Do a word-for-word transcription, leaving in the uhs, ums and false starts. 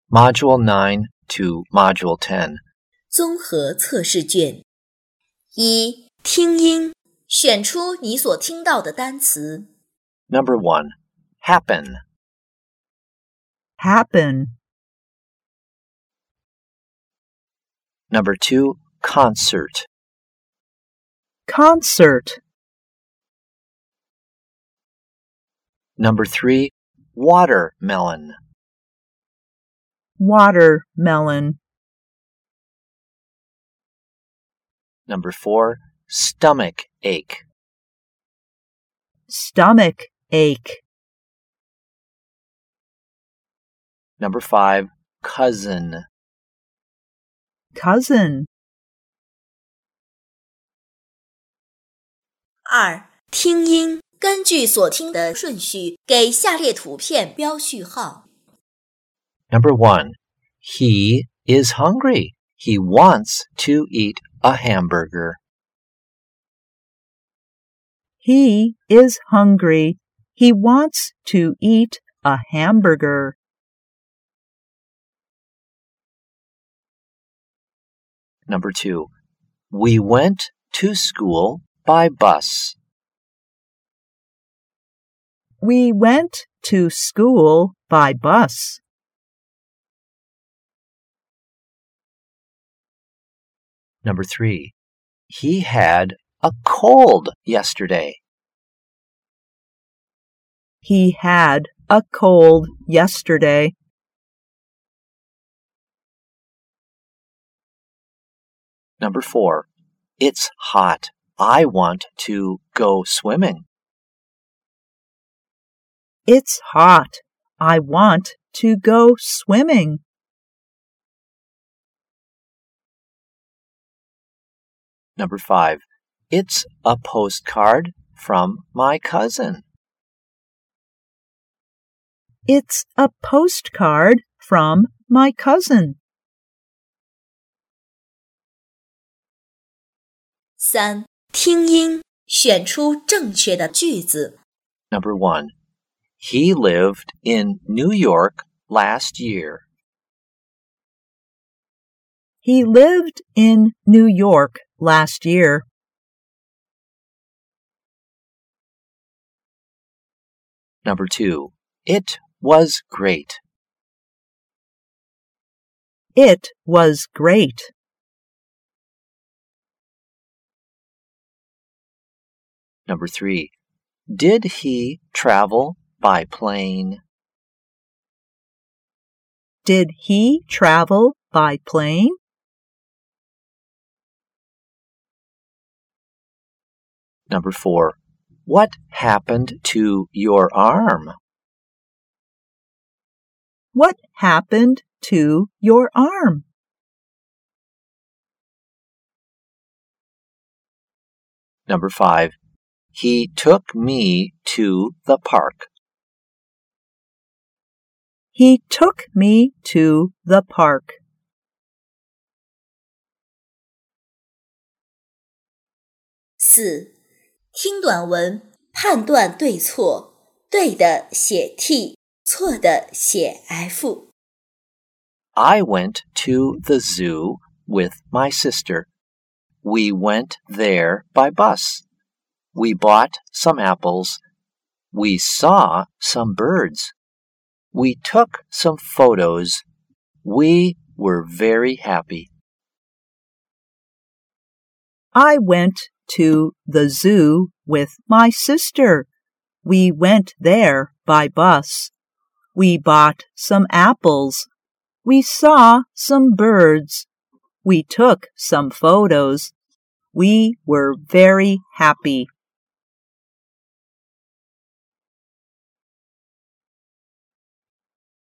Module nine to Module ten. 综合测试卷。一、听音，选出你所听到的单词。 Number one, happen. happen, Number two, concert. concert, Number three, watermelon. watermelon, Number four, stomach ache. stomach ache, Number five, cousin. cousin, 二、听音，根据所听的顺序，给下列图片标序号。 Number one, he is hungry. He wants to eat a hamburger. he is hungry. He wants to eat a hamburger. Number two, we went to school by bus. We went to school by bus. Number three, he had a cold yesterday. He had a cold yesterday. Number four, it's hot. I want to go swimming. It's hot. I want to go swimming. Number five, it's a postcard from my cousin. It's a postcard from my cousin. 三、听音，选出正确的句子。 Number one, he lived in New York last year. He lived in New York last year. Number two, it was great. It was great. Number three, did he travel by plane? Did he travel by plane? Number four, what happened to your arm? What happened to your arm? Number five, he took me to the park. He took me to the park. 四、听短文，判断对错，对的写 T， 错的写 F。 I went to the zoo with my sister. We went there by bus. We bought some apples. We saw some birds. We took some photos. We were very happy. I went to the zoo with my sister. We went there by bus. We bought some apples. We saw some birds. We took some photos. We were very happy.